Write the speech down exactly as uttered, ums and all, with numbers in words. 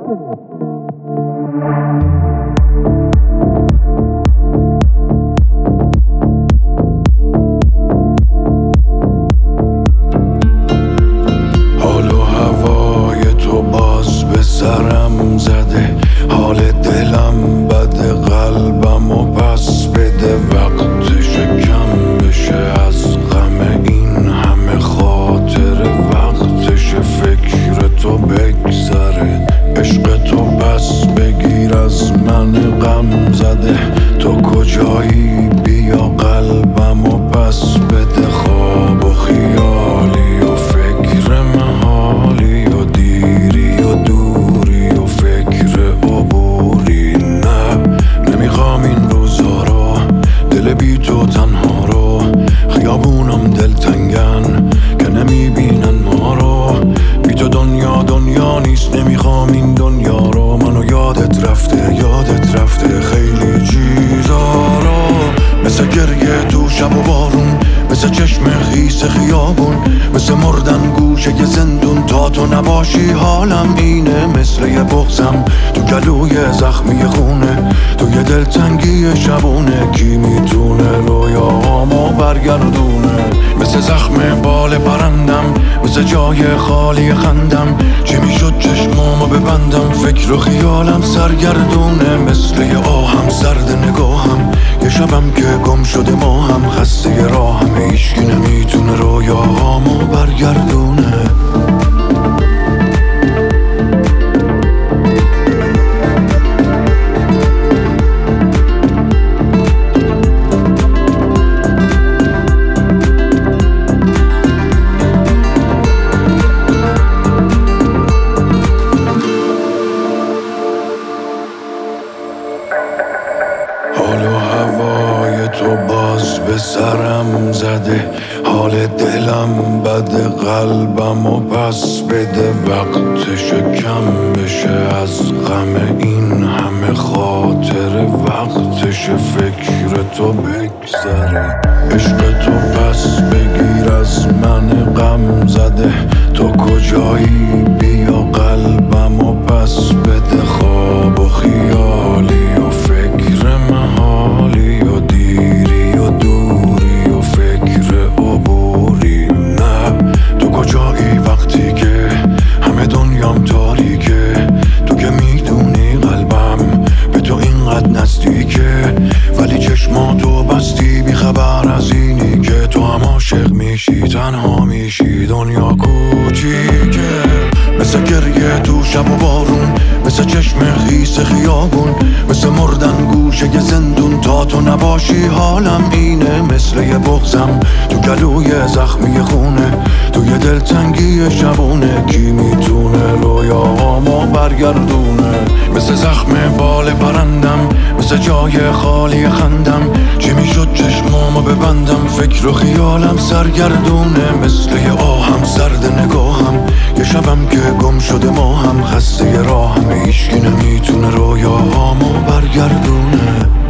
حال و هوای تو باز به سرم زده، حال دلم بده، قلبم و پس بده. وقتش کم بشه از غم این همه خاطره، وقتش فکر تو بگذره، عشق تو پس بگیر از من غم زده. تو کجایی بیا قلبم و پس بده، خواب و خیالی و فکر محالی و دیری و دوری و فکر عبوری. نه نمیخوام این روزا رو، دل بی تو تنها رو، خیابونم دلتنگن که نمیبینن ما رو. بی تو دنیا دنیا نیست، نمیخوام این دنیا رو. منو یادت رفته یادت رفته خیلی چیزا رو، مثل گریه تو شب و بارون، مثل چشم خیس خیابون، مثل مردن گوشه یه زندون. تا تو نباشی حالم اینه، مثل یه بغضم تو گلوی زخمی خونه، تو یه دلتنگی شبونه. کی میتونه رویاهامو برگردونه؟ مثل زخم بال پرندم، مثل جای خالی خندم. چی میشد چشمامو ببندم، فکر و خیالم سرگردونه. مثل یه آهم سرد نگاهم، یه شبم که گم شده ما هم، خسته راهم هیچکی نمیتونه رویاهامو برگردونه. حال و هوای تو باز به سرم زده، حال دلم بده، قلبم و پس بده. وقتش کم بشه از غم این همه خاطره، وقتش فکر تو بگذره، عشق تو پس بگیر از من غم زده. تو کجایی بیا قلبم و پس بده، خواب و خیالی و فکر محالی و دیری و دوری و فکر عبوری. نه تو کجایی وقتی که همه دنیام تاریکه؟ تو که میدونی قلبم به تو اینقدر نزدیکه، ولی چشماتو بستی بی خبر از اینی که تو هم عاشق میشی تنها میشی. دنیا کوچیکه، مثل گریه تو شب و بارون، مثل چشم خیس خیابون، مثل مردن گوشه یه زندون. تا تو نباشی حالم اینه، مثل یه بغضم تو گلوی زخمی خونه، تو یه دلتنگی شبونه. کی میتونه رویاهامو برگردونه؟ مثل زخم بال پرندم، مثل جای خالی خندم. چی میشد چشمامو ببندم، فکر و خیالم سرگردونه. مثل یه آهم سرد نگاهم، یه شبم که گم شده ما هم، خسته راهم هیچکی نمیتونه رویاهامو برگردونه.